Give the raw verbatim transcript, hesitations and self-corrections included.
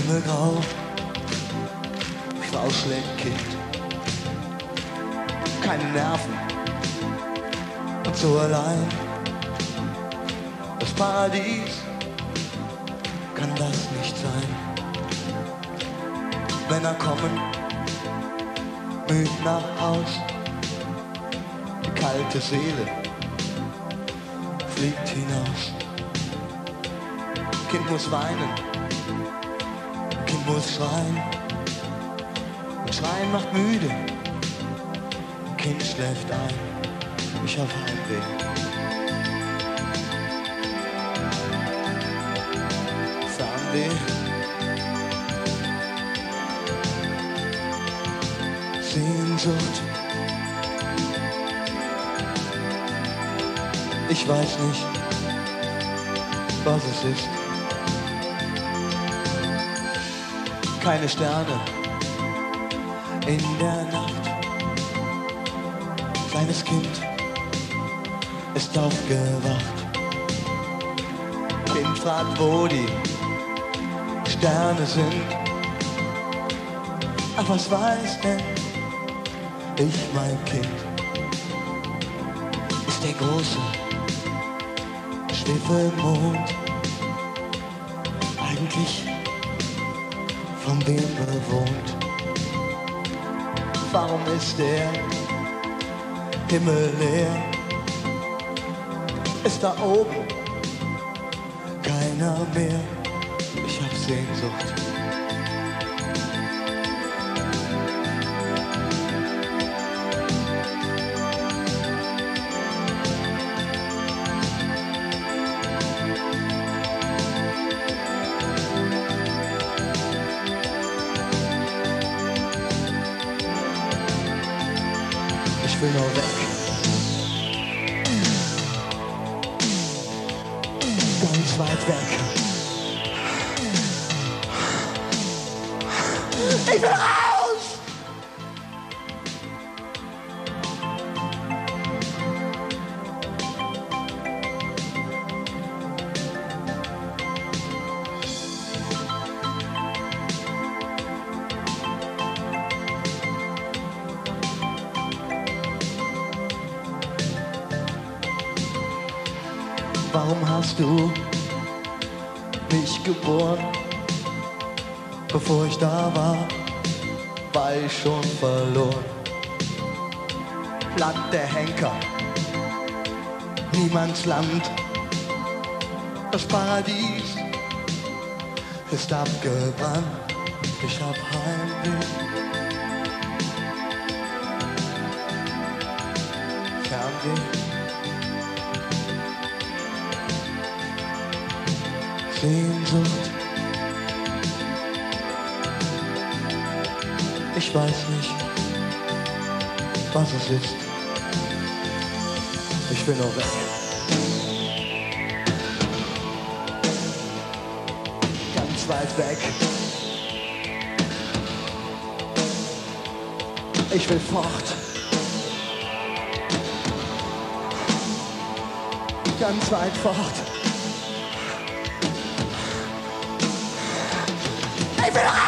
Himmelgrau, ich war Ausschlägkind, keine Nerven und so allein. Das Paradies kann das nicht sein. Männer kommen müde nach Haus, die kalte Seele fliegt hinaus. Kind muss weinen, Kind muss schreien. Und Schreien macht müde, Kind schläft ein. Ich hab Heimweh. Fernweh. Sehnsucht. Ich weiß nicht, was es ist. Keine Sterne in der Nacht. Kleines Kind ist aufgewacht. Kind fragt, wo die Sterne sind. Ach, was weiß denn ich, mein Kind? Ist der große Schwefelmond eigentlich von wem bewohnt? Warum ist der Himmel leer? Ist da oben keiner mehr? Ich hab Sehnsucht. Ich will nur weg. Ganz weit weg. Ich will raus! Warum hast du mich geboren? Bevor ich da war, war ich schon verloren. Land der Henker, niemands Land. Das Paradies ist abgebrannt. Ich hab Heimweh. Fernweh. Sehnsucht. Ich weiß nicht, was es ist. Ich will nur weg. Ganz weit weg. Ich will fort. Ganz weit fort. Ich will raus!